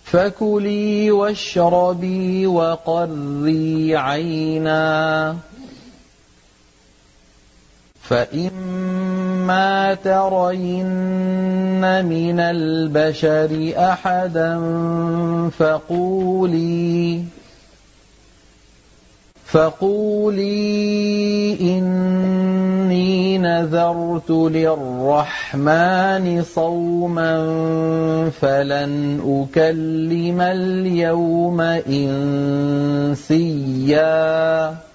فكلي واشربي وقري عينا فإما ترين من البشر أحدا فقولي إني نذرت للرحمن صوما فلن أكلم اليوم إنسيا